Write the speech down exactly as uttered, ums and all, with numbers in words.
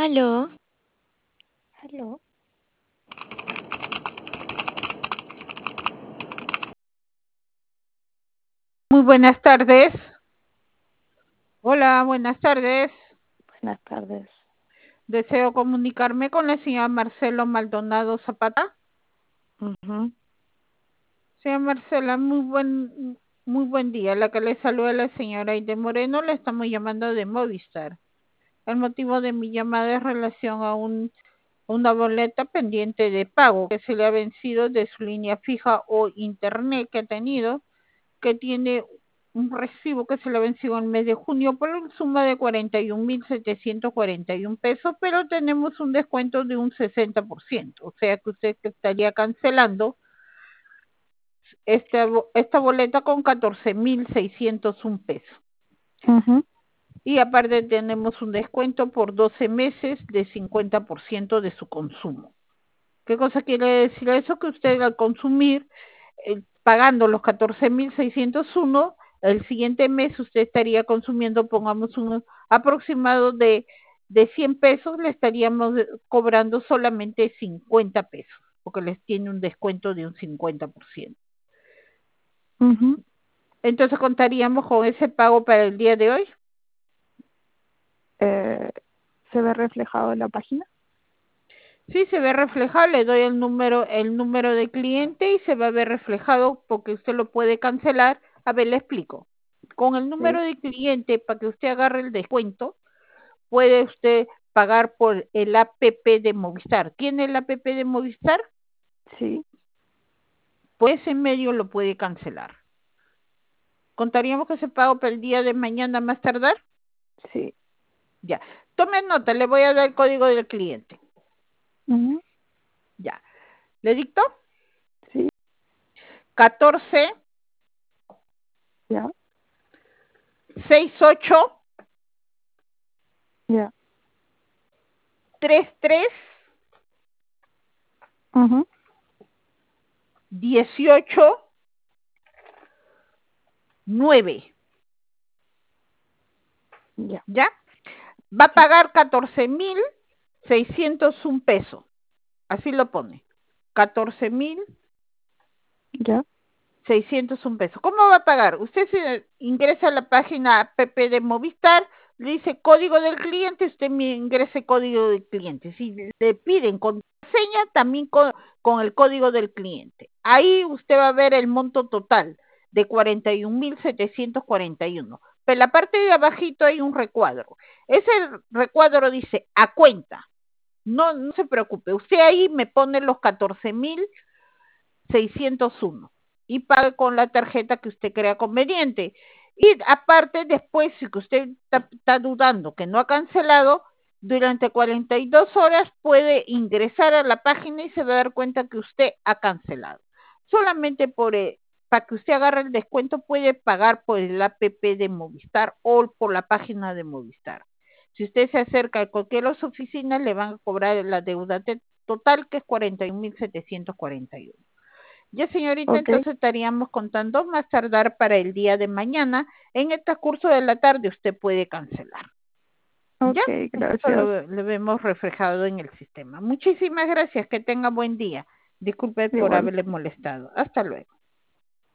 Aló, Aló, Muy buenas tardes. Hola, buenas tardes. buenas tardes. Deseo comunicarme con la señora Marcelo Maldonado Zapata. Ujú. Señora Marcela, muy buen, muy buen día. La que le saluda la señora Aide Moreno, la estamos llamando de Movistar. El motivo de mi llamada es relación a un, una boleta pendiente de pago que se le ha vencido de su línea fija o internet que ha tenido, que tiene un recibo que se le ha vencido en el mes de junio por una suma de cuarenta y un mil setecientos cuarenta y un pesos, pero tenemos un descuento de un sesenta por ciento, o sea que usted estaría cancelando esta, esta boleta con catorce mil seiscientos un pesos. Ujú. Y aparte tenemos un descuento por doce meses de cincuenta por ciento de su consumo. ¿Qué cosa quiere decir eso? Que usted al consumir, eh, pagando los catorce mil seiscientos uno, el siguiente mes usted estaría consumiendo, pongamos un aproximado de, de cien pesos, le estaríamos cobrando solamente cincuenta pesos, porque les tiene un descuento de un cincuenta por ciento. Ujú. Entonces contaríamos con ese pago para el día de hoy. Eh, ¿Se ve reflejado en la página? Sí, se ve reflejado, le doy el número, el número de cliente y se va a ver reflejado porque usted lo puede cancelar. A ver, le explico. Con el número Sí, de cliente, para que usted agarre el descuento, puede usted pagar por el A P P de Movistar. ¿Tiene el A P P de Movistar? sí, Pues ese medio lo puede cancelar. ¿Contaríamos que ese pago para el día de mañana más tardar? sí. Ya. Tome nota, le voy a dar el código del cliente. Ujú. Ya. ¿Le dicto? Sí, catorce ya, sesenta y ocho ya. treinta y tres Ujú. dieciocho nueve. Ya, ¿Ya? Va a sí, pagar catorce mil seiscientos un pesos. Así lo pone. catorce mil ya. seiscientos un pesos. ¿Cómo va a pagar? Usted se ingresa a la página app de Movistar, le dice código del cliente, usted me ingrese código del cliente. Si le piden contraseña, también con, con el código del cliente. Ahí usted va a ver el monto total de cuarenta y un mil setecientos cuarenta y uno. Pero en la parte de abajito hay un recuadro. Ese recuadro dice a cuenta. No, no se preocupe. Usted ahí me pone los catorce mil seiscientos uno y pague con la tarjeta que usted crea conveniente. Y aparte, después, si usted está, está dudando que no ha cancelado, durante cuarenta y dos horas puede ingresar a la página y se va a dar cuenta que usted ha cancelado. Solamente por, eh, para que usted agarre el descuento puede pagar por el app de Movistar o por la página de Movistar. Si usted se acerca a cualquier de las oficinas, le van a cobrar la deuda total, que es cuarenta y un mil setecientos cuarenta y uno. Ya, señorita, Ok, entonces estaríamos contando más tardar para el día de mañana. En el transcurso de la tarde usted puede cancelar. ¿Ya? ok, Eso gracias. lo, lo vemos reflejado en el sistema. Muchísimas gracias. Que tenga buen día. Disculpe por Igual. haberle molestado. Hasta luego.